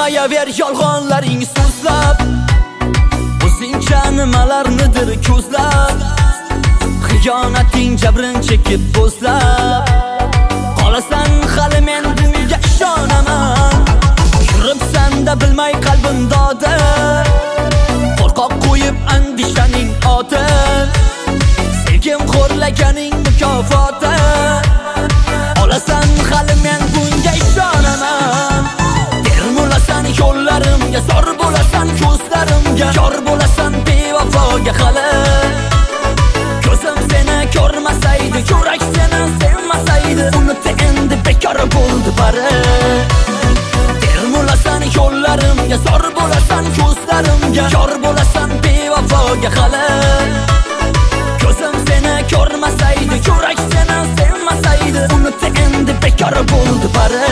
Bilmayaver yolg'onlaring so'zlab, o'zingcha nimalarnidir ko'zlab, xiyonating jabrin chekib bo'zlab, qolasan hali men bunga ishonaman. Yuribsan-da bilmay qalbim dodi, qo'rqoq qo'yib andishaning oti, sevgim xo'rlaganing mukofoti, olasan hali men bunga ishonaman. Termulasan yo'llarimga, zor bo'lasan ko'zlarimga, yor bo'lasan bevafoga hali. Ko'zim seni ko'rmasaydi, yurak seni sevmasaydi, unutdi endi bekor bo'ldi bari. Termulasan yo'llarimga, zor bo'lasan ko'zlarimga, yor bo'lasan bevafoga hali. Ko'zim seni ko'rmasaydi, yurak seni sevmasaydi, unutdi endi bekor bo'ldi bari.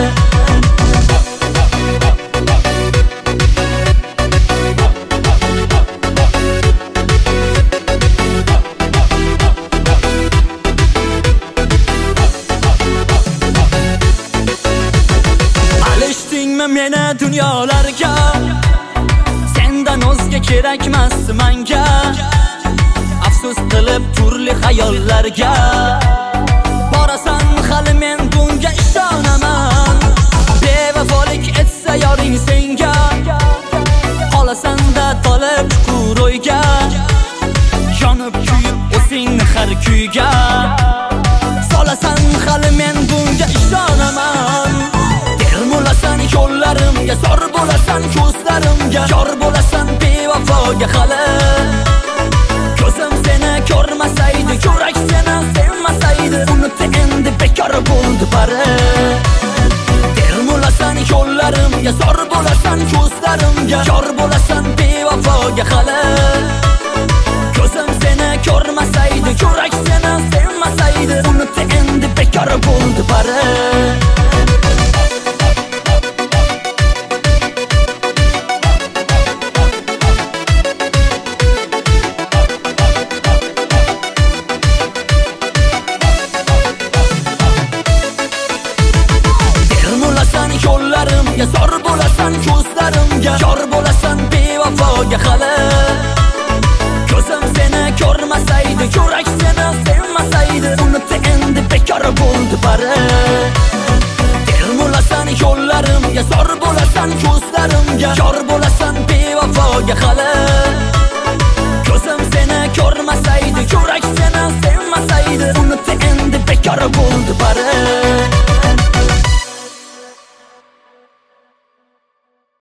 Meni dunyolarga, sendan o'zga kerakmas menga. Afsus qilib turli xayollarga, borasan hali men bunga ishonaman. Bevafolik etsa yoring senga, qolasan-da tolib chuqur o'yga, yonib kuyib o'zingni har kuyga, solasan hali men bunga ishonaman. Termulasan yo'llarimga, zor bo'lasan ko'zlarimga, yor bo'lasan bevafoga hali. Ko'zim seni ko'rmasaydi, yurak seni sevmasaydi, unutdi endi bekor bo'ldi bari. Termulasan yo'llarimga, zor bo'lasan ko'zlarimga, yor bo'lasan bevafoga hali. Ko'zim seni ko'rmasaydi, yurak seni sevmasaydi, unutdi endi bekor bo'ldi bari. Yo'llarimga, zor bo'lasan ko'zlarimga, yor bo'lasan bevafoga hali. Ko'zim seni ko'rmasaydi, yurak seni sevmasaydi, unutdi endi bekor bo'ldi bari. Termulasan yo'llarimga, zor bo'lasan ko'zlarimga, yor bo'lasan bevafoga hali. Ko'zim seni ko'rmasaydi, yurak seni sevmasaydi, unutdi endi bekor bo'ldi.